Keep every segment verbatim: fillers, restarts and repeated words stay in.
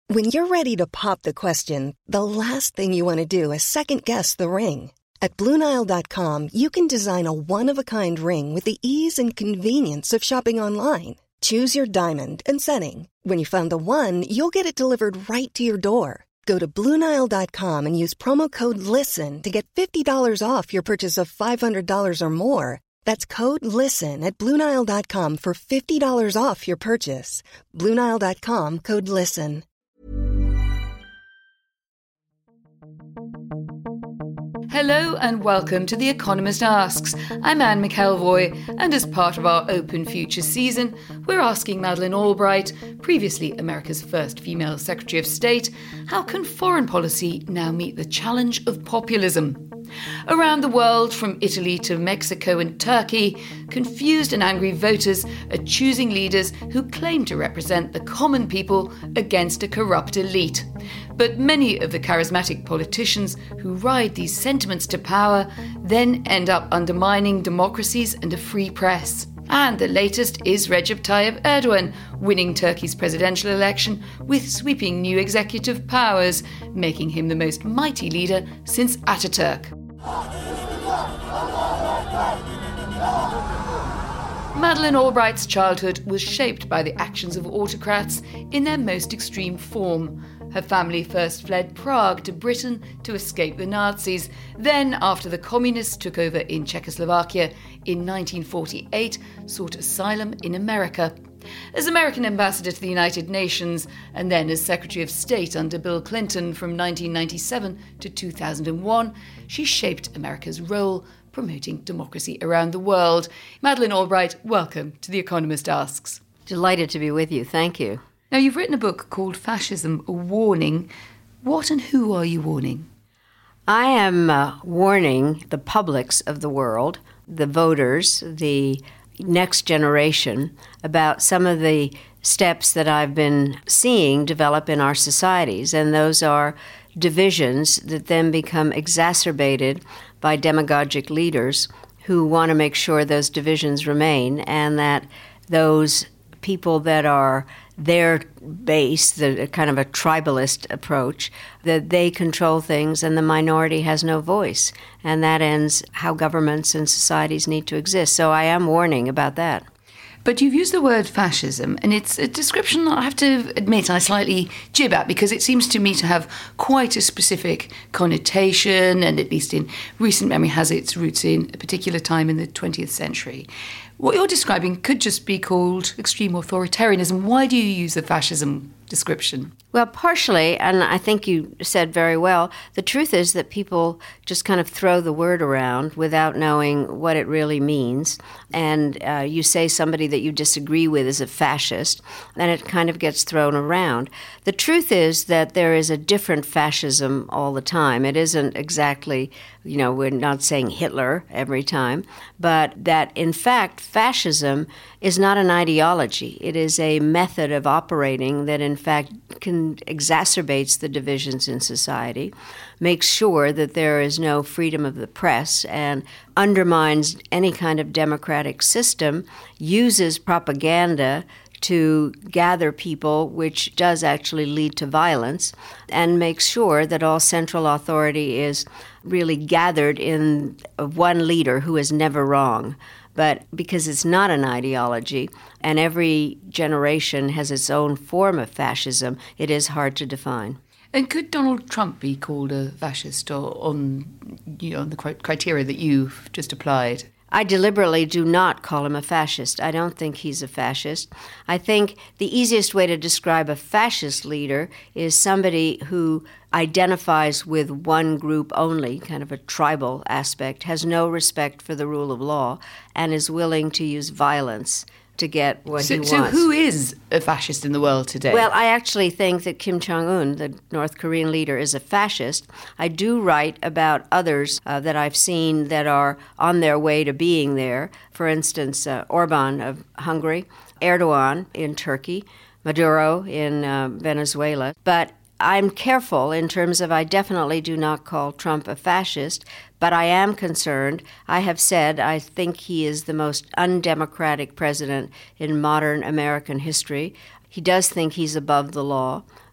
When you're ready to pop the question, the last thing you want to do is second-guess the ring. At Blue Nile dot com, you can design a one-of-a-kind ring with the ease and convenience of shopping online. Choose your diamond and setting. When you find the one, you'll get it delivered right to your door. Go to Blue Nile dot com and use promo code LISTEN to get fifty dollars off your purchase of five hundred dollars or more. That's code LISTEN at Blue Nile dot com for fifty dollars off your purchase. Blue Nile dot com, code LISTEN. Hello and welcome to The Economist Asks. I'm Anne McElroy, and as part of our Open Future season, we're asking Madeleine Albright, previously America's first female Secretary of State, how can foreign policy now meet the challenge of populism? Around the world, from Italy to Mexico and Turkey, confused and angry voters are choosing leaders who claim to represent the common people against a corrupt elite. But many of the charismatic politicians who ride these sentiments to power then end up undermining democracies and a free press. And the latest is Recep Tayyip Erdogan winning Turkey's presidential election with sweeping new executive powers, making him the most mighty leader since Ataturk. Madeleine Albright's childhood was shaped by the actions of autocrats in their most extreme form. Her family first fled Prague to Britain to escape the Nazis. Then, after the communists took over in Czechoslovakia in nineteen forty-eight, sought asylum in America. As American ambassador to the United Nations, and then as Secretary of State under Bill Clinton from nineteen ninety-seven to two thousand one, she shaped America's role promoting democracy around the world. Madeleine Albright, welcome to The Economist Asks. Delighted to be with you. Thank you. Now, you've written a book called Fascism, A Warning. What and who are you warning? I am uh, warning the publics of the world, the voters, the next generation, about some of the steps that I've been seeing develop in our societies. And those are divisions that then become exacerbated by demagogic leaders who want to make sure those divisions remain, and that those people that are their base, the kind of a tribalist approach, that they control things and the minority has no voice. And that ends how governments and societies need to exist. So I am warning about that. But you've used the word fascism, and it's a description that I have to admit I slightly jib at, because it seems to me to have quite a specific connotation, and at least in recent memory has its roots in a particular time in the twentieth century. What you're describing could just be called extreme authoritarianism. Why do you use the fascism description? Well, partially, and I think you said very well, the truth is that people just kind of throw the word around without knowing what it really means. And uh, you say somebody that you disagree with is a fascist, and it kind of gets thrown around. The truth is that there is a different fascism all the time. It isn't exactly, you know, we're not saying Hitler every time, but that, in fact, fascism is not an ideology. It is a method of operating that, in fact, can exacerbates the divisions in society, makes sure that there is no freedom of the press, and undermines any kind of democratic system, uses propaganda to gather people, which does actually lead to violence, and makes sure that all central authority is really gathered in one leader who is never wrong. But because it's not an ideology, and every generation has its own form of fascism, it is hard to define. And could Donald Trump be called a fascist, or on, you know, on the criteria that you've just applied? I deliberately do not call him a fascist. I don't think he's a fascist. I think the easiest way to describe a fascist leader is somebody who identifies with one group only, kind of a tribal aspect, has no respect for the rule of law, and is willing to use violence to get what so, he wants. So who is a fascist in the world today? Well, I actually think that Kim Jong-un, the North Korean leader, is a fascist. I do write about others uh, that I've seen that are on their way to being there. For instance, uh, Orban of Hungary, Erdogan in Turkey, Maduro in uh, Venezuela. But I'm careful in terms of I definitely do not call Trump a fascist, but I am concerned. I have said I think he is the most undemocratic president in modern American history. He does think he's above the law.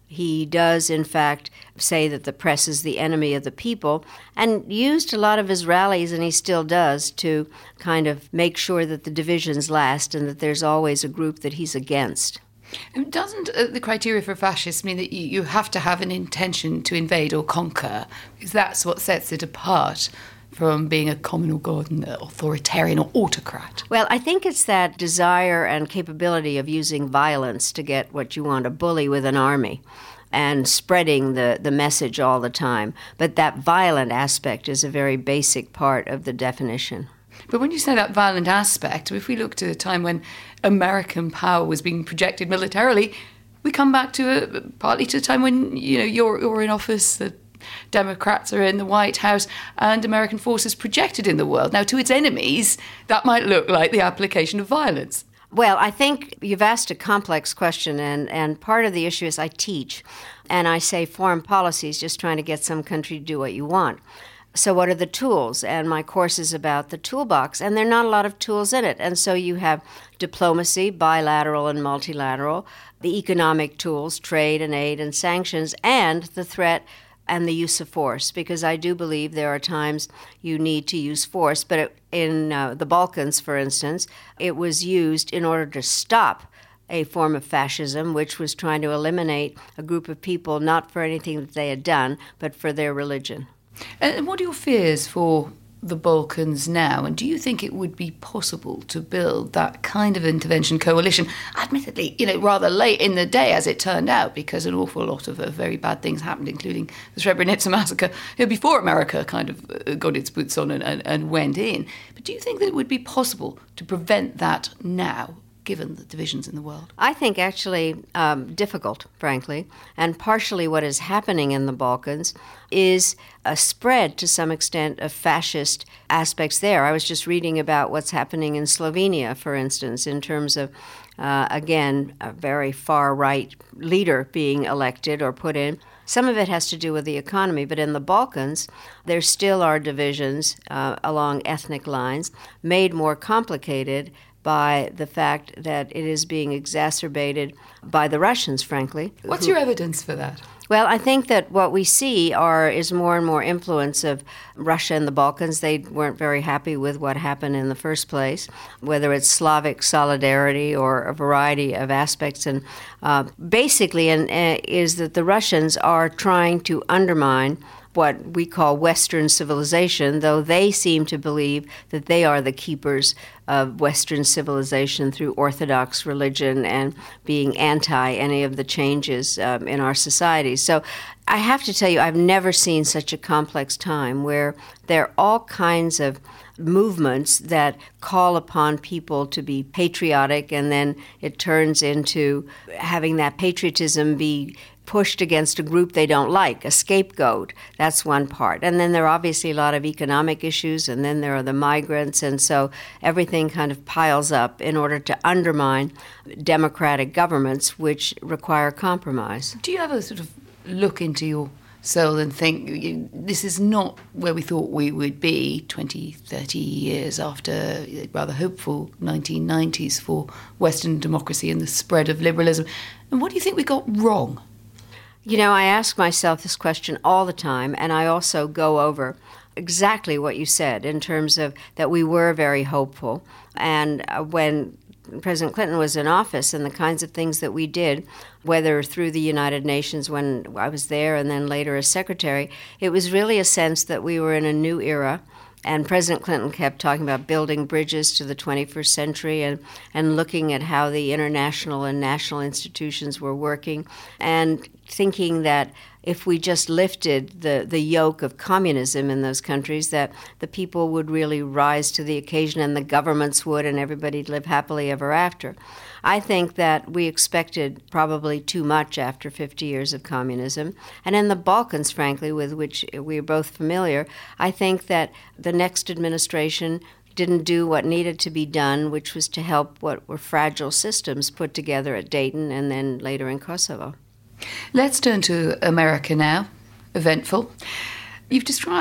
He does, in fact, say that the press is the enemy of the people, and used a lot of his rallies, and he still does, to kind of make sure that the divisions last and that there's always a group that he's against. Doesn't uh, the criteria for fascists mean that you, you have to have an intention to invade or conquer? Because that's what sets it apart from being a communal god, an authoritarian or autocrat? Well, I think it's that desire and capability of using violence to get what you want, a bully with an army, and spreading the, the message all the time. But that violent aspect is a very basic part of the definition. But when you say that violent aspect, if we look to a time when American power was being projected militarily, we come back to a, partly to a time when, you know, you're, you're in office, the Democrats are in the White House, and American forces projected in the world. Now, to its enemies, that might look like the application of violence. Well, I think you've asked a complex question, and, and part of the issue is I teach, and I say foreign policy is just trying to get some country to do what you want. So what are the tools? And my course is about the toolbox, and there are not a lot of tools in it. And so you have diplomacy, bilateral and multilateral, the economic tools, trade and aid and sanctions, and the threat and the use of force, because I do believe there are times you need to use force. But in uh, the Balkans, for instance, it was used in order to stop a form of fascism, which was trying to eliminate a group of people, not for anything that they had done, but for their religion. And what are your fears for the Balkans now? And do you think it would be possible to build that kind of intervention coalition? Admittedly, you know, rather late in the day, as it turned out, because an awful lot of uh, very bad things happened, including the Srebrenica massacre, you know, before America kind of uh, got its boots on and, and, and went in. But do you think that it would be possible to prevent that now, given the divisions in the world? I think actually um, difficult, frankly. And partially what is happening in the Balkans is a spread to some extent of fascist aspects there. I was just reading about what's happening in Slovenia, for instance, in terms of, uh, again, a very far-right leader being elected or put in. Some of it has to do with the economy, but in the Balkans, there still are divisions uh, along ethnic lines, made more complicated by the fact that it is being exacerbated by the Russians, frankly. What's who, your evidence for that? Well, I think that what we see are is more and more influence of Russia in the Balkans. They weren't very happy with what happened in the first place, whether it's Slavic solidarity or a variety of aspects. And uh, basically and, uh, is that the Russians are trying to undermine what we call Western civilization, though they seem to believe that they are the keepers of Western civilization through Orthodox religion and being anti any of the changes um, in our society. So I have to tell you, I've never seen such a complex time where there are all kinds of movements that call upon people to be patriotic, and then it turns into having that patriotism be pushed against a group they don't like, a scapegoat. That's one part. And then there are obviously a lot of economic issues, and then there are the migrants, and so everything kind of piles up in order to undermine democratic governments, which require compromise. Do you ever sort of look into your soul and think, this is not where we thought we would be twenty, thirty years after rather hopeful nineteen nineties for Western democracy and the spread of liberalism? And what do you think we got wrong? You know, I ask myself this question all the time, and I also go over exactly what you said in terms of that we were very hopeful. And uh, when President Clinton was in office and the kinds of things that we did, whether through the United Nations when I was there and then later as secretary, it was really a sense that we were in a new era. And President Clinton kept talking about building bridges to the twenty-first century and, and looking at how the international and national institutions were working and thinking that if we just lifted the, the yoke of communism in those countries, that the people would really rise to the occasion and the governments would and everybody'd live happily ever after. I think that we expected probably too much after fifty years of communism. And in the Balkans, frankly, with which we are both familiar, I think that the next administration didn't do what needed to be done, which was to help what were fragile systems put together at Dayton and then later in Kosovo. Let's turn to America now. Eventful. You've described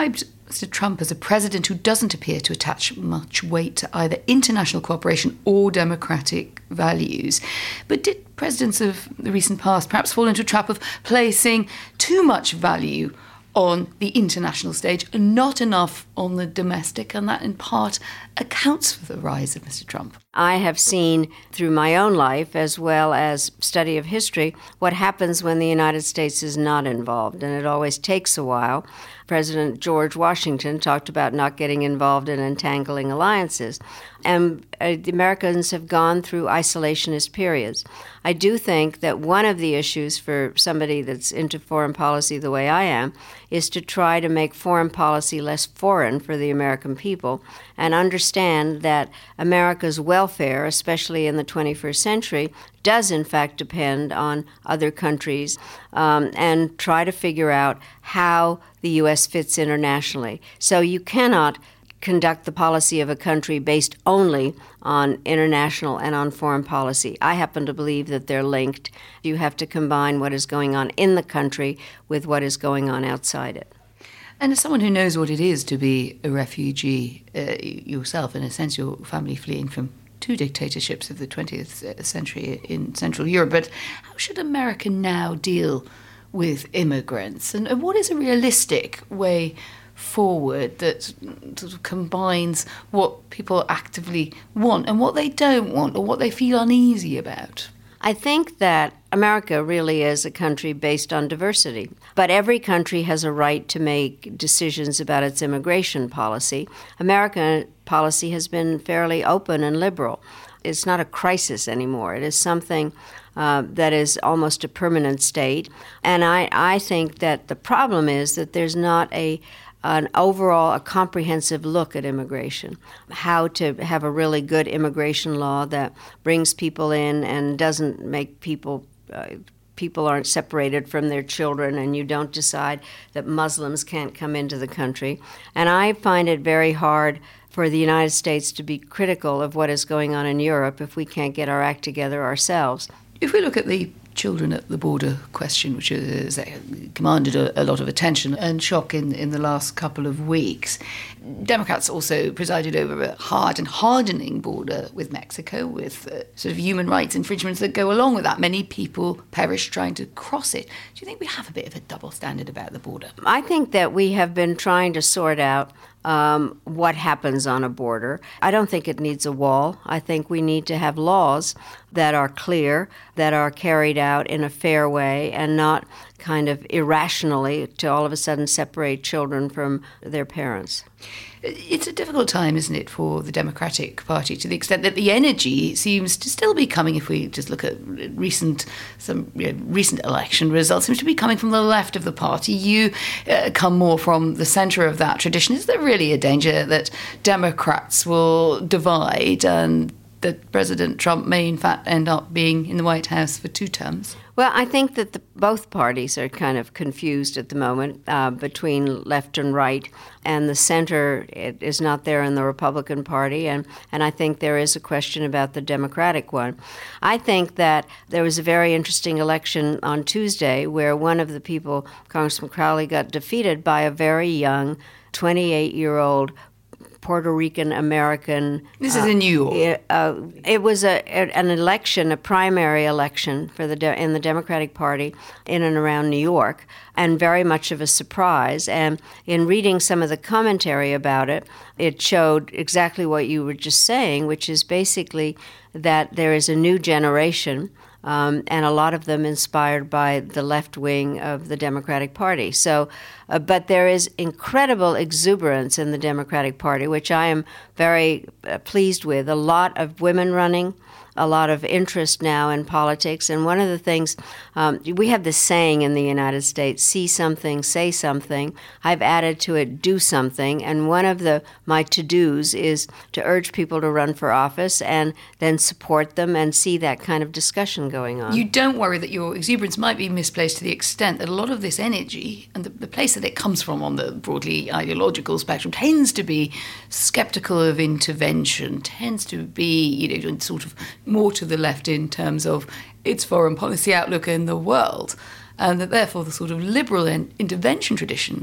Mister Trump as a president who doesn't appear to attach much weight to either international cooperation or democratic values. But did presidents of the recent past perhaps fall into a trap of placing too much value on the international stage and not enough on the domestic, and that in part accounts for the rise of Mister Trump? I have seen through my own life, as well as study of history, what happens when the United States is not involved, and it always takes a while. President George Washington talked about not getting involved in entangling alliances. And uh, the Americans have gone through isolationist periods. I do think that one of the issues for somebody that's into foreign policy the way I am is to try to make foreign policy less foreign for the American people and understand that America's welfare, especially in the twenty-first century, does in fact depend on other countries, um, and try to figure out how the U S fits internationally. So you cannot conduct the policy of a country based only on international and on foreign policy. I happen to believe that they're linked. You have to combine what is going on in the country with what is going on outside it. And as someone who knows what it is to be a refugee uh, yourself, in a sense, your family fleeing from two dictatorships of the twentieth century in Central Europe, but how should America now deal with immigrants? And, and what is a realistic way forward that sort of combines what people actively want and what they don't want or what they feel uneasy about? I think that America really is a country based on diversity, but every country has a right to make decisions about its immigration policy. American policy has been fairly open and liberal. It's not a crisis anymore. It is something uh, that is almost a permanent state. And I, I think that the problem is that there's not a an overall, a comprehensive look at immigration, how to have a really good immigration law that brings people in and doesn't make people, uh, people aren't separated from their children, and you don't decide that Muslims can't come into the country. And I find it very hard for the United States to be critical of what is going on in Europe if we can't get our act together ourselves. If we look at the children at the border question, which has commanded a, a lot of attention and shock in, in the last couple of weeks, Democrats also presided over a hard and hardening border with Mexico, with uh, sort of human rights infringements that go along with that. Many people perish trying to cross it. Do you think we have a bit of a double standard about the border? I think that we have been trying to sort out Um, what happens on a border. I don't think it needs a wall. I think we need to have laws that are clear, that are carried out in a fair way, and not kind of irrationally to all of a sudden separate children from their parents. It's a difficult time, isn't it, for the Democratic Party, to the extent that the energy seems to still be coming, if we just look at recent some you know, recent election results, seems to be coming from the left of the party. You uh, come more from the centre of that tradition. Is there really a danger that Democrats will divide and that President Trump may in fact end up being in the White House for two terms? Well, I think that the, both parties are kind of confused at the moment uh, between left and right, and the center it is not there in the Republican Party, and, and I think there is a question about the Democratic one. I think that there was a very interesting election on Tuesday where one of the people, Congressman Crowley, got defeated by a very young twenty-eight-year-old Puerto Rican American. This uh, is in New York. Uh, it was a, an election, a primary election for the de- in the Democratic Party in and around New York, and very much of a surprise. And in reading some of the commentary about it, it showed exactly what you were just saying, which is basically that there is a new generation. Um, and a lot of them inspired by the left wing of the Democratic Party. So, uh, but there is incredible exuberance in the Democratic Party, which I am very uh, pleased with. A lot of women running, a lot of interest now in politics. And one of the things, um, we have this saying in the United States, see something, say something. I've added to it, do something. And one of the my to-dos is to urge people to run for office and then support them and see that kind of discussion going on. You don't worry that your exuberance might be misplaced to the extent that a lot of this energy and the, the place that it comes from on the broadly ideological spectrum tends to be skeptical of intervention, tends to be, you know, sort of more to the left in terms of its foreign policy outlook in the world, and that therefore the sort of liberal in- intervention tradition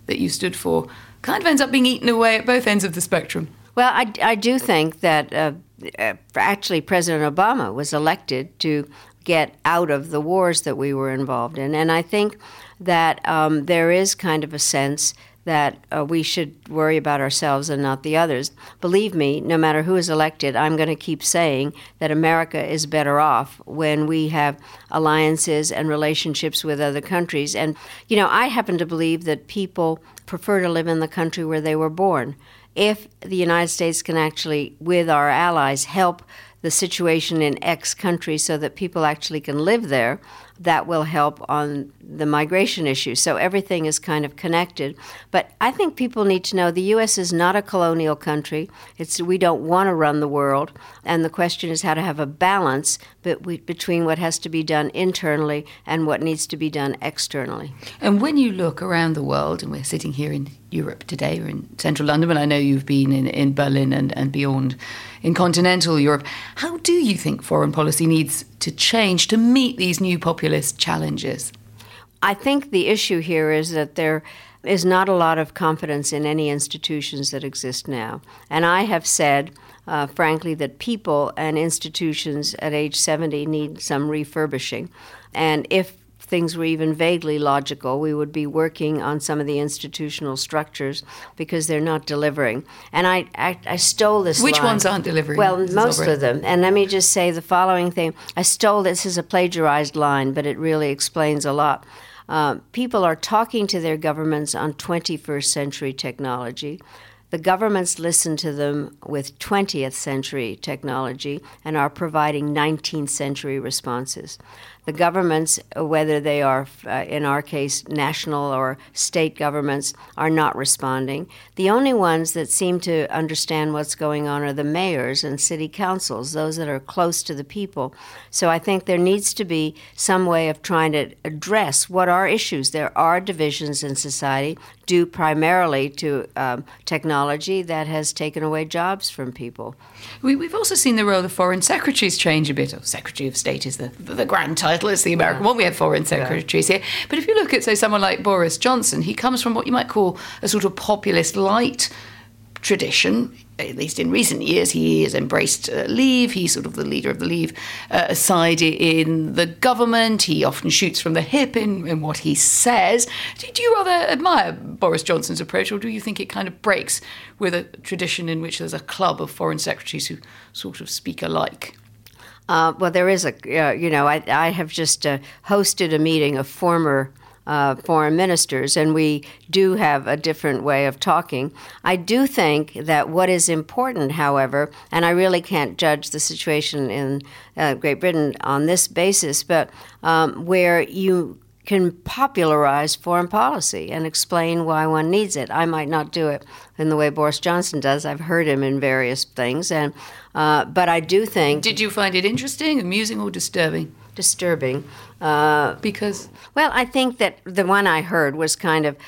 that you stood for kind of ends up being eaten away at both ends of the spectrum. Well, I, I do think that uh, uh, actually President Obama was elected to get out of the wars that we were involved in. And I think that um, there is kind of a sense that uh, we should worry about ourselves and not the others. Believe me, no matter who is elected, I'm going to keep saying that America is better off when we have alliances and relationships with other countries. And, you know, I happen to believe that people prefer to live in the country where they were born. If the United States can actually, with our allies, help the situation in X country so that people actually can live there, that will help on the migration issue. So everything is kind of connected. But I think people need to know the U S is not a colonial country. It's we don't want to run the world. And the question is how to have a balance between what has to be done internally and what needs to be done externally. And when you look around the world, and we're sitting here in Europe today, or in central London, but I know you've been in, in Berlin and, and beyond, in continental Europe, how do you think foreign policy needs to change to meet these new populist challenges? I think the issue here is that there is not a lot of confidence in any institutions that exist now. And I have said, uh, frankly, that people and institutions at age seventy need some refurbishing. And if things were even vaguely logical, we would be working on some of the institutional structures because they're not delivering. And I I, I stole this Which line. ones aren't delivering? Well, Missus most Albright? of them. And let me just say the following thing. I stole this as a plagiarized line, but it really explains a lot. Uh, people are talking to their governments on twenty-first century technology. The governments listen to them with twentieth century technology and are providing nineteenth century responses. The governments, whether they are, uh, in our case, national or state governments, are not responding. The only ones that seem to understand what's going on are the mayors and city councils, those that are close to the people. So I think there needs to be some way of trying to address what are issues. There are divisions in society due primarily to um, technology that has taken away jobs from people. We, we've also seen the role of foreign secretaries change a bit. Oh, Secretary of State is the, the grand title. It's the American yeah. one. We have foreign secretaries yeah. here. But if you look at, say, someone like Boris Johnson, he comes from what you might call a sort of populist light tradition. At least in recent years, he has embraced uh, Leave. He's sort of the leader of the Leave uh, side in the government. He often shoots from the hip in, in what he says. Do, do you rather admire Boris Johnson's approach, or do you think it kind of breaks with a tradition in which there's a club of foreign secretaries who sort of speak alike? Uh, well, there is a, uh, you know, I, I have just uh, hosted a meeting of former Uh, foreign ministers, and we do have a different way of talking. I do think that what is important, however, and I really can't judge the situation in uh, Great Britain on this basis, but um, where you can popularize foreign policy and explain why one needs it. I might not do it in the way Boris Johnson does. I've heard him in various things, and uh, but I do think... Did you find it interesting, amusing, or disturbing? Disturbing. Uh, because? Well, I think that the one I heard was kind of,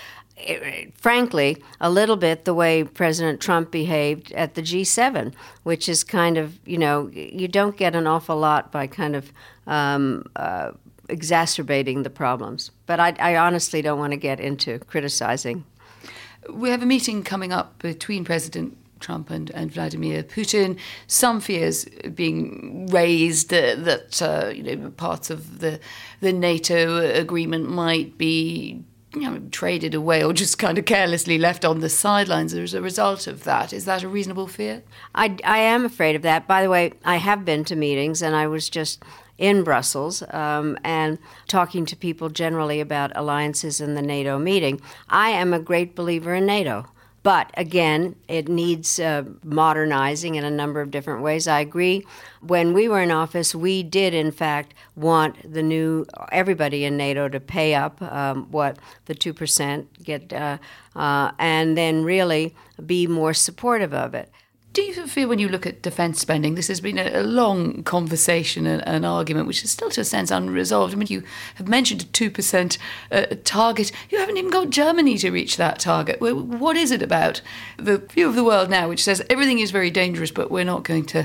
frankly, a little bit the way President Trump behaved at the G seven, which is kind of, you know, you don't get an awful lot by kind of um, uh, exacerbating the problems. But I, I honestly don't want to get into criticizing. We have a meeting coming up between President Trump and, and Vladimir Putin. Some fears being raised uh, that uh, you know parts of the the NATO agreement might be you know traded away or just kind of carelessly left on the sidelines as a result of that. Is that a reasonable fear? I, I am afraid of that. By the way, I have been to meetings, and I was just in Brussels um, and talking to people generally about alliances in the NATO meeting. I am a great believer in NATO. But again, it needs uh, modernizing in a number of different ways. I agree. When we were in office, we did, in fact, want the new everybody in NATO to pay up um, what the two percent get, uh, uh, and then really be more supportive of it. Do you feel when you look at defence spending, this has been a, a long conversation and an argument which is still to a sense unresolved? I mean, you have mentioned a two percent uh, target. You haven't even got Germany to reach that target. What is it about the view of the world now which says everything is very dangerous, but we're not going to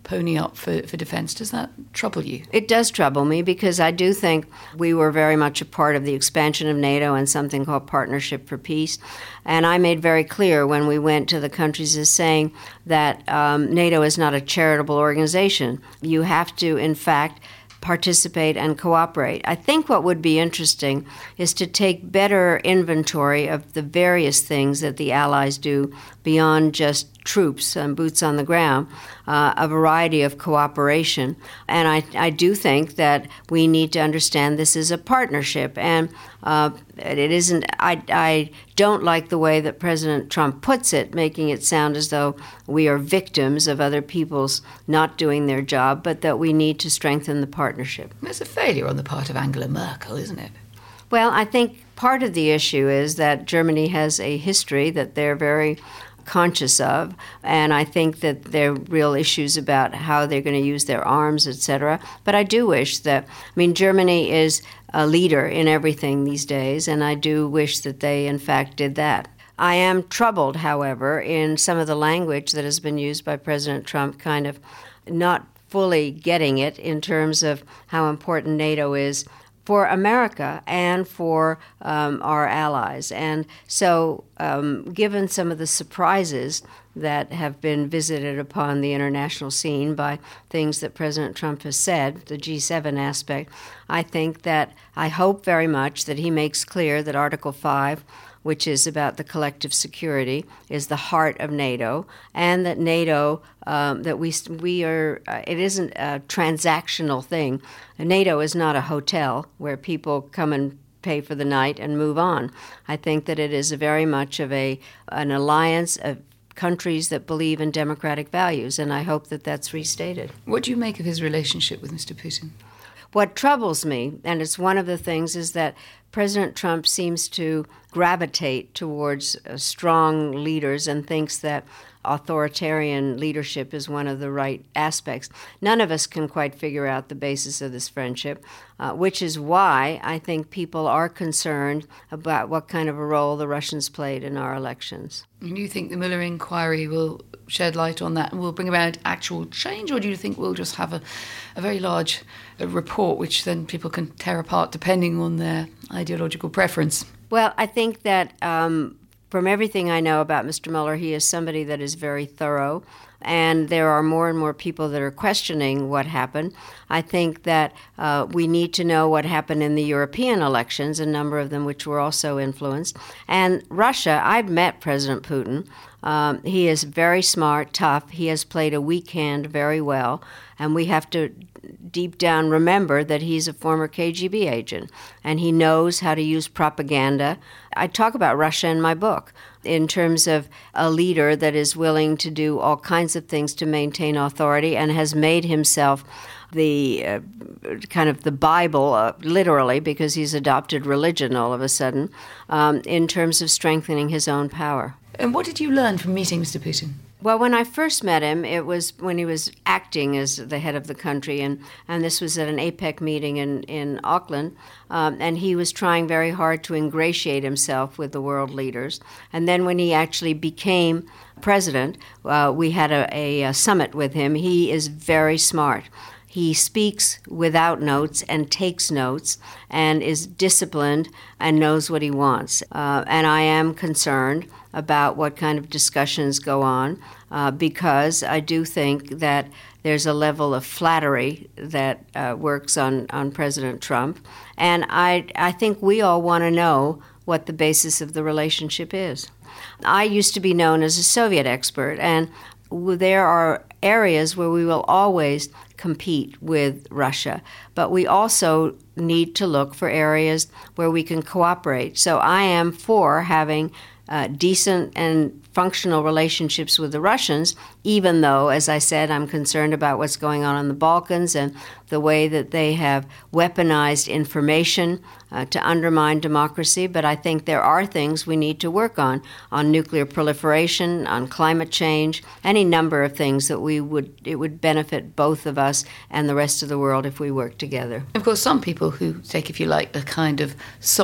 pony up for, for defence. Does that trouble you? It does trouble me because I do think we were very much a part of the expansion of NATO and something called Partnership for Peace. And I made very clear when we went to the countries as saying that um, NATO is not a charitable organization. You have to, in fact, participate and cooperate. I think what would be interesting is to take better inventory of the various things that the Allies do beyond just troops and boots on the ground, uh, a variety of cooperation. And I, I do think that we need to understand this is a partnership. And uh, it isn't, I, I don't like the way that President Trump puts it, making it sound as though we are victims of other people's not doing their job, but that we need to strengthen the partnership. There's a failure on the part of Angela Merkel, isn't it? Well, I think part of the issue is that Germany has a history that they're very conscious of, and I think that there are real issues about how they're going to use their arms, et cetera. But I do wish that, I mean, Germany is a leader in everything these days, and I do wish that they, in fact, did that. I am troubled, however, in some of the language that has been used by President Trump, kind of not fully getting it in terms of how important NATO is for America and for um, our allies. And so um, given some of the surprises that have been visited upon the international scene by things that President Trump has said, the G seven aspect, I think that I hope very much that he makes clear that Article five, which is about the collective security, is the heart of NATO, and that NATO, um, that we we are, uh, it isn't a transactional thing. NATO is not a hotel where people come and pay for the night and move on. I think that it is very much of a an alliance of countries that believe in democratic values, and I hope that that's restated. What do you make of his relationship with Mister Putin? What troubles me, and it's one of the things, is that President Trump seems to gravitate towards uh, strong leaders and thinks that authoritarian leadership is one of the right aspects. None of us can quite figure out the basis of this friendship, uh, which is why I think people are concerned about what kind of a role the Russians played in our elections. And do you think the Mueller inquiry will shed light on that and will bring about actual change, or do you think we'll just have a, a very large a report which then people can tear apart depending on their ideological preference? Well, I think that um, from everything I know about Mister Mueller, he is somebody that is very thorough, and there are more and more people that are questioning what happened. I think that uh, we need to know what happened in the European elections, a number of them which were also influenced. And Russia, I've met President Putin. Um, he is very smart, tough. He has played a weak hand very well, and we have to deep down remember that he's a former K G B agent, and he knows how to use propaganda. I talk about Russia in my book in terms of a leader that is willing to do all kinds of things to maintain authority and has made himself the uh, kind of the Bible, uh, literally, because he's adopted religion all of a sudden, um, in terms of strengthening his own power. And what did you learn from meeting Mister Putin? Well, when I first met him, it was when he was acting as the head of the country, and, and this was at an APEC meeting in, in Auckland, um, and he was trying very hard to ingratiate himself with the world leaders. And then when he actually became president, uh, we had a, a, a summit with him. He is very smart. He speaks without notes and takes notes and is disciplined and knows what he wants. Uh, and I am concerned about what kind of discussions go on uh, because I do think that there's a level of flattery that uh, works on, on President Trump. And I, I think we all want to know what the basis of the relationship is. I used to be known as a Soviet expert, and there are areas where we will always compete with Russia, but we also need to look for areas where we can cooperate. So I am for having uh, decent and functional relationships with the Russians, even though, as I said, I'm concerned about what's going on in the Balkans and the way that they have weaponized information uh, to undermine democracy. But I think there are things we need to work on, on nuclear proliferation, on climate change, any number of things that we would it would benefit both of us and the rest of the world if we work together. Of course, some people who take, if you like, a kind of soft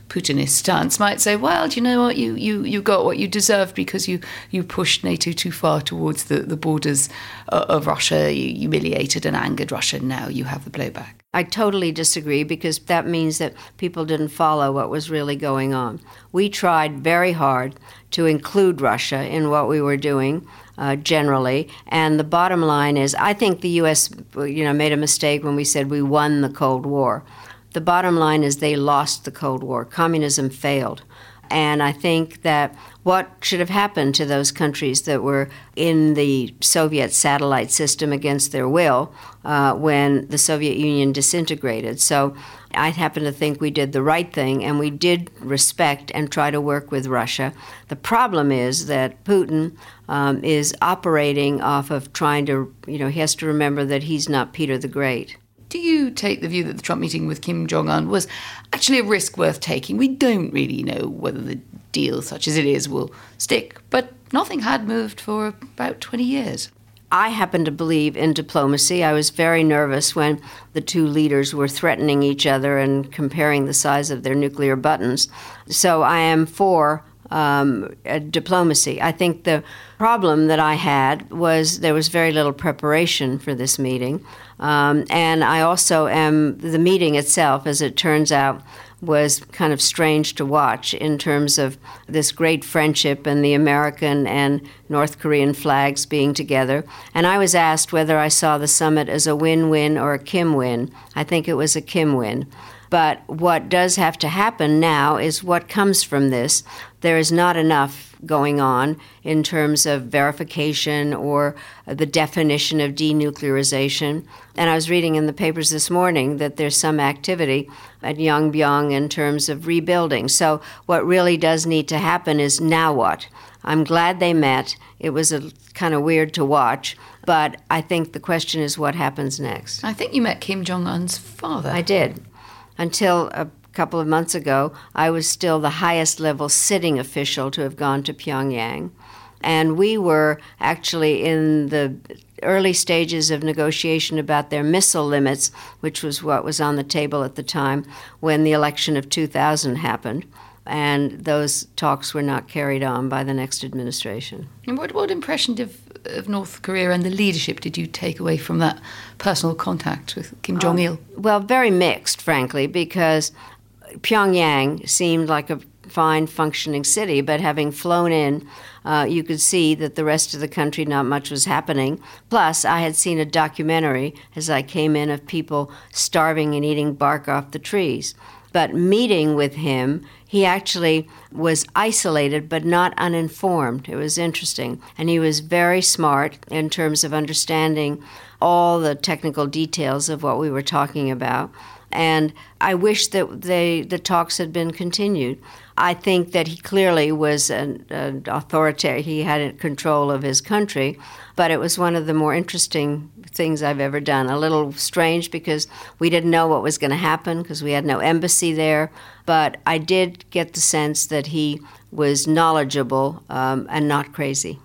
Putinist stance might say, well, do you know what, you you, you got what you deserved because you, you pushed NATO too far towards the, the borders of Russia, you humiliated and angered Russia, now you have the blowback. I totally disagree, because that means that people didn't follow what was really going on. We tried very hard to include Russia in what we were doing uh, generally, and the bottom line is I think the U S you know, made a mistake when we said we won the Cold War. The bottom line is they lost the Cold War. Communism failed. And I think that what should have happened to those countries that were in the Soviet satellite system against their will uh, when the Soviet Union disintegrated. So I happen to think we did the right thing, and we did respect and try to work with Russia. The problem is that Putin um, is operating off of trying to, you know, he has to remember that he's not Peter the Great. Do you take the view that the Trump meeting with Kim Jong-un was actually a risk worth taking? We don't really know whether the deal, such as it is, will stick, but nothing had moved for about twenty years. I happen to believe in diplomacy. I was very nervous when the two leaders were threatening each other and comparing the size of their nuclear buttons. So I am for um, diplomacy. I think the problem that I had was there was very little preparation for this meeting. Um, and I also am, the meeting itself, as it turns out, was kind of strange to watch in terms of this great friendship and the American and North Korean flags being together. And I was asked whether I saw the summit as a win-win or a Kim win. I think it was a Kim win. But what does have to happen now is what comes from this. There is not enough going on in terms of verification or the definition of denuclearization. And I was reading in the papers this morning that there's some activity at Yongbyon in terms of rebuilding. So what really does need to happen is now what? I'm glad they met. It was a kind of weird to watch, but I think the question is what happens next. I think you met Kim Jong-un's father. I did. Until a couple of months ago, I was still the highest level sitting official to have gone to Pyongyang. And we were actually in the early stages of negotiation about their missile limits, which was what was on the table at the time when the election of two thousand happened. And those talks were not carried on by the next administration. And what, what impression did, of North Korea and the leadership did you take away from that personal contact with Kim Jong-il? Um, well, very mixed, frankly, because Pyongyang seemed like a fine, functioning city, but having flown in, uh, you could see that the rest of the country, not much was happening. Plus, I had seen a documentary as I came in of people starving and eating bark off the trees. But meeting with him, he actually was isolated but not uninformed. It was interesting. And he was very smart in terms of understanding all the technical details of what we were talking about. And I wish that they, the talks had been continued. I think that he clearly was an, an authoritarian. He had control of his country, but it was one of the more interesting things I've ever done. A little strange because we didn't know what was going to happen because we had no embassy there, but I did get the sense that he was knowledgeable um, and not crazy.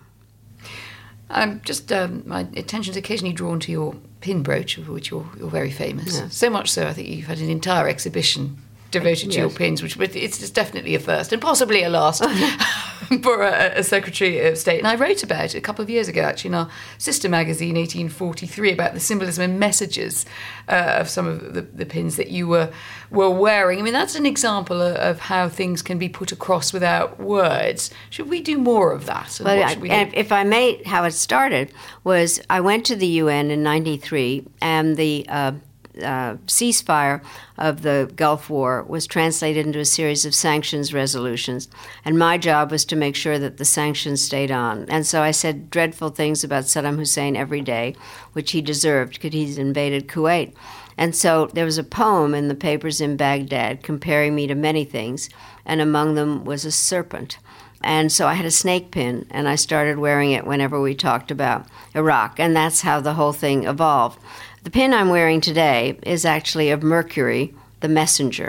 Um, just um, my attention is occasionally drawn to your pin brooch, of which you're, you're very famous. Yeah. So much so, I think you've had an entire exhibition devoted to yes. your pins, which it's definitely a first and possibly a last for a, a Secretary of State. And I wrote about it a couple of years ago, actually, in our sister magazine, eighteen forty-three, about the symbolism and messages uh, of some of the, the pins that you were were wearing. I mean, that's an example of, of how things can be put across without words. Should we do more of that? And well, what should we do? I, if I may, how it started was I went to the U N in ninety-three, and the uh, Uh, ceasefire of the Gulf War was translated into a series of sanctions resolutions. And my job was to make sure that the sanctions stayed on. And so I said dreadful things about Saddam Hussein every day, which he deserved because he's invaded Kuwait. And so there was a poem in the papers in Baghdad comparing me to many things, and among them was a serpent. And so I had a snake pin, and I started wearing it whenever we talked about Iraq. And that's how the whole thing evolved. The pin I'm wearing today is actually of Mercury, the messenger.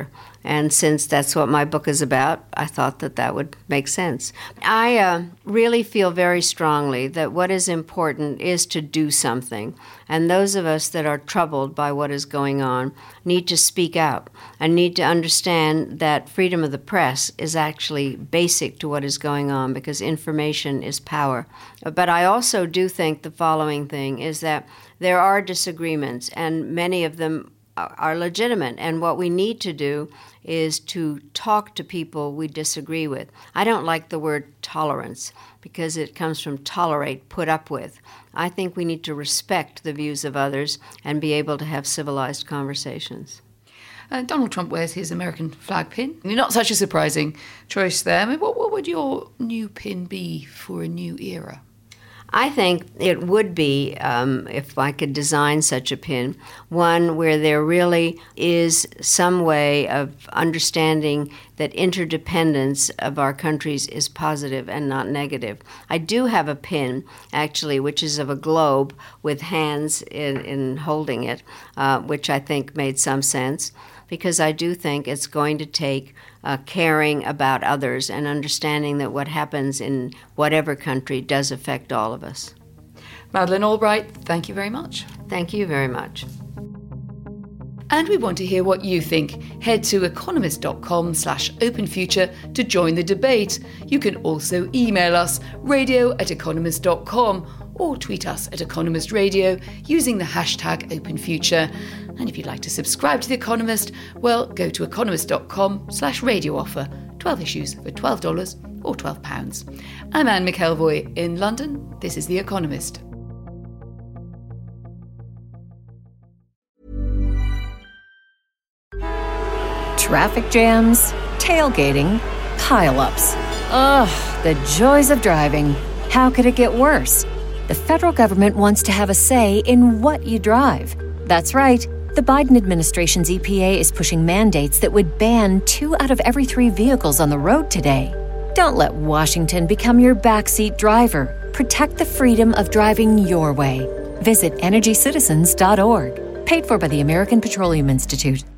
And since that's what my book is about, I thought that that would make sense. I uh, really feel very strongly that what is important is to do something. And those of us that are troubled by what is going on need to speak out and need to understand that freedom of the press is actually basic to what is going on, because information is power. But I also do think the following thing is that there are disagreements, and many of them are legitimate, and what we need to do is to talk to people we disagree with. I don't like the word tolerance because it comes from tolerate, put up with. I think we need to respect the views of others and be able to have civilized conversations. Uh, Donald Trump wears his American flag pin. Not such a surprising choice there. I mean, what, what would your new pin be for a new era? I think it would be, um, if I could design such a pin, one where there really is some way of understanding that interdependence of our countries is positive and not negative. I do have a pin, actually, which is of a globe with hands in, in holding it, uh, which I think made some sense, because I do think it's going to take uh, caring about others and understanding that what happens in whatever country does affect all of us. Madeleine Albright, thank you very much. Thank you very much. And we want to hear what you think. Head to economist.com slash open future to join the debate. You can also email us, radio at economist dot com, or tweet us at Economist Radio using the hashtag OpenFuture. And if you'd like to subscribe to The Economist, well, go to economist.com slash radio offer. twelve issues for twelve dollars or twelve pounds. I'm Anne McElvoy in London. This is The Economist. Traffic jams, tailgating, pile-ups. Ugh, the joys of driving. How could it get worse? The federal government wants to have a say in what you drive. That's right. The Biden administration's E P A is pushing mandates that would ban two out of every three vehicles on the road today. Don't let Washington become your backseat driver. Protect the freedom of driving your way. Visit energy citizens dot org. Paid for by the American Petroleum Institute.